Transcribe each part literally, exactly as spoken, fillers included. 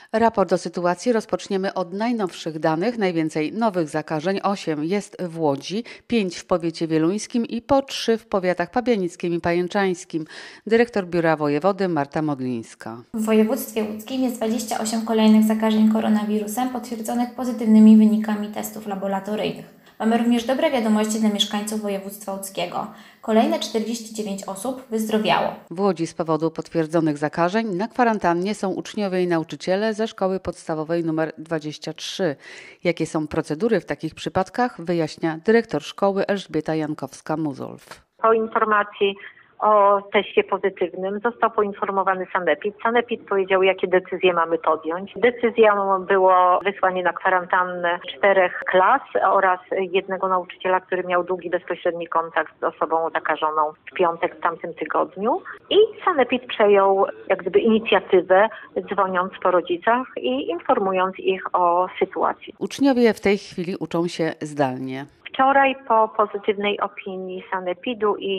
Raport o sytuacji rozpoczniemy od najnowszych danych. Najwięcej nowych zakażeń, osiem jest w Łodzi, pięć w powiecie wieluńskim i po trzy w powiatach pabianickim i pajęczańskim. Dyrektor Biura Wojewody Marta Modlińska. W województwie łódzkim jest dwadzieścia osiem kolejnych zakażeń koronawirusem potwierdzonych pozytywnymi wynikami testów laboratoryjnych. Mamy również dobre wiadomości dla mieszkańców województwa łódzkiego. Kolejne czterdzieści dziewięć osób wyzdrowiało. W Łodzi z powodu potwierdzonych zakażeń na kwarantannie są uczniowie i nauczyciele ze szkoły podstawowej nr dwadzieścia trzy. Jakie są procedury w takich przypadkach, wyjaśnia dyrektor szkoły Elżbieta Jankowska-Muzolf. Po informacji o teście pozytywnym został poinformowany sanepid. Sanepid powiedział, jakie decyzje mamy podjąć. Decyzją było wysłanie na kwarantannę czterech klas oraz jednego nauczyciela, który miał długi, bezpośredni kontakt z osobą zakażoną w piątek w tamtym tygodniu. I sanepid przejął jak gdyby inicjatywę, dzwoniąc po rodzicach i informując ich o sytuacji. Uczniowie w tej chwili uczą się zdalnie. Wczoraj po pozytywnej opinii sanepidu i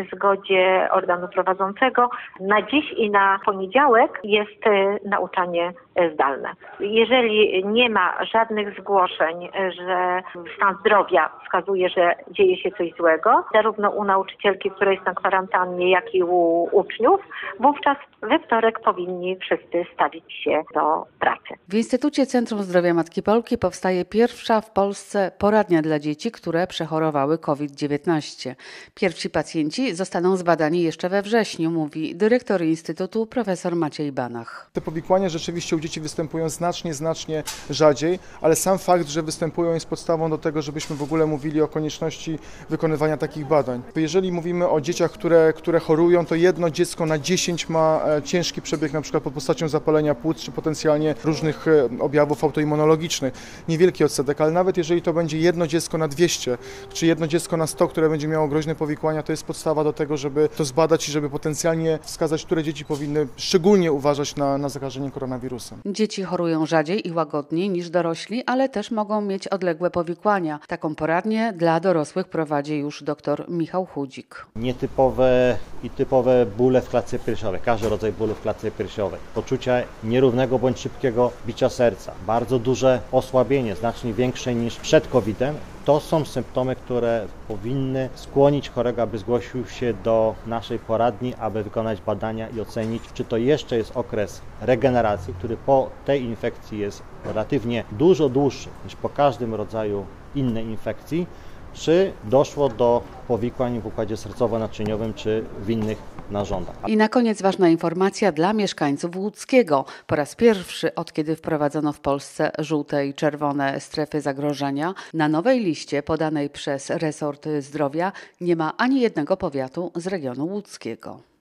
zgodzie organu prowadzącego na dziś i na poniedziałek jest nauczanie zdalne. Jeżeli nie ma żadnych zgłoszeń, że stan zdrowia wskazuje, że dzieje się coś złego, zarówno u nauczycielki, która jest na kwarantannie, jak i u uczniów, wówczas we wtorek powinni wszyscy stawić się do pracy. W Instytucie Centrum Zdrowia Matki Polki powstaje pierwsza w Polsce poradnia dla dzieci, które przechorowały kowid dziewiętnaście. Pierwsi pacjenci zostaną zbadani jeszcze we wrześniu, mówi dyrektor Instytutu profesor Maciej Banach. Te powikłania rzeczywiście u dzieci występują znacznie, znacznie rzadziej, ale sam fakt, że występują, jest podstawą do tego, żebyśmy w ogóle mówili o konieczności wykonywania takich badań. Jeżeli mówimy o dzieciach, które, które chorują, to jedno dziecko na dziesięć ma ciężki przebieg, na przykład pod postacią zapalenia płuc, czy potencjalnie różnych objawów autoimmunologicznych. Niewielki odsetek, ale nawet jeżeli to będzie jedno dziecko na dwieście, czy jedno dziecko na sto, które będzie miało groźne powikłania, to jest podstawa do tego, żeby to zbadać i żeby potencjalnie wskazać, które dzieci powinny szczególnie uważać na, na zakażenie koronawirusem. Dzieci chorują rzadziej i łagodniej niż dorośli, ale też mogą mieć odległe powikłania. Taką poradnię dla dorosłych prowadzi już dr Michał Chudzik. Nietypowe i typowe bóle w klatce piersiowej, każdy rodzaj bólu w klatce piersiowej, poczucie nierównego bądź szybkiego bicia serca, bardzo duże osłabienie, znacznie większe niż przed kowidem. To są symptomy, które powinny skłonić chorego, aby zgłosił się do naszej poradni, aby wykonać badania i ocenić, czy to jeszcze jest okres regeneracji, który po tej infekcji jest relatywnie dużo dłuższy niż po każdym rodzaju innej infekcji, czy doszło do powikłań w układzie sercowo-naczyniowym, czy w innych narządach. I na koniec ważna informacja dla mieszkańców łódzkiego. Po raz pierwszy, od kiedy wprowadzono w Polsce żółte i czerwone strefy zagrożenia, na nowej liście podanej przez resort zdrowia nie ma ani jednego powiatu z regionu łódzkiego.